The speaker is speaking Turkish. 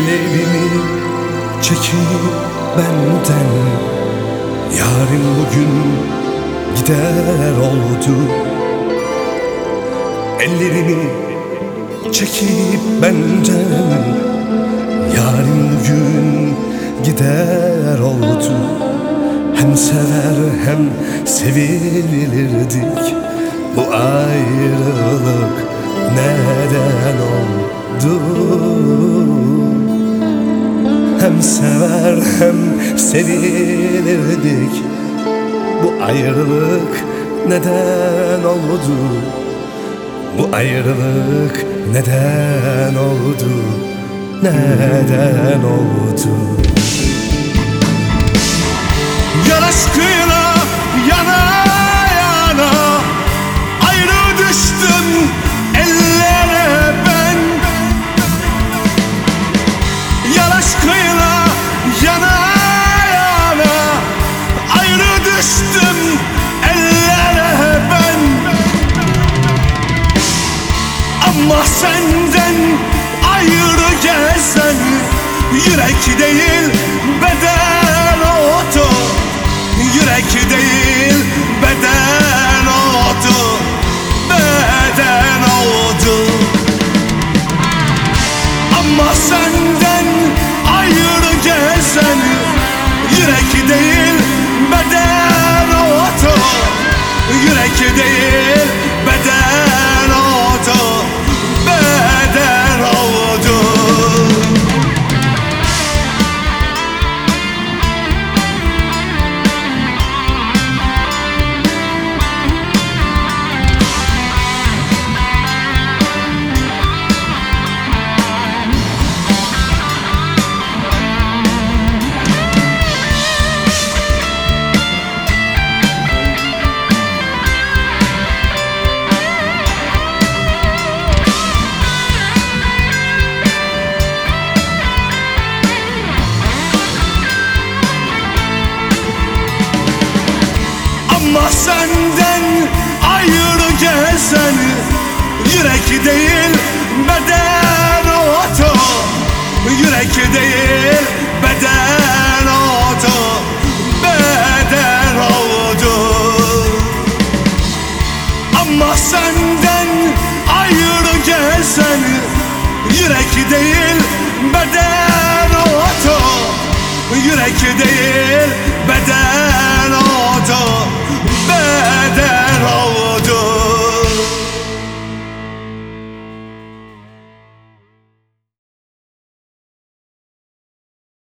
Ellerimi çekip benden, yarın bugün gider oldu. Ellerimi çekip benden, yarın bugün gider oldu. Hem sever hem sevilirdik, bu ayrılık neden oldu? Hem sever hem sevilirdik, bu ayrılık neden oldu? Bu ayrılık neden oldu? Neden oldu? Yar aşkıyla yana yana ayrı düştüm ellere ben. Yar aşkıyla yana yana ayrı düştüm ellere ben. Ama senden ayrı gezen yürek değil beden oldu. Yürek değil beden oldu. Beden oldu. Ama senden ayrı gezen yürek değil beden oldu. Yürek değil beden oldu. Beden oldu. Ama senden ayrı gezen yürek değil beden oldu. Yürek değil beden oldu. Beden oldu. Ama senden ayrı gezen yürek değil beden oldu. Yürek değil beden oldu. Beden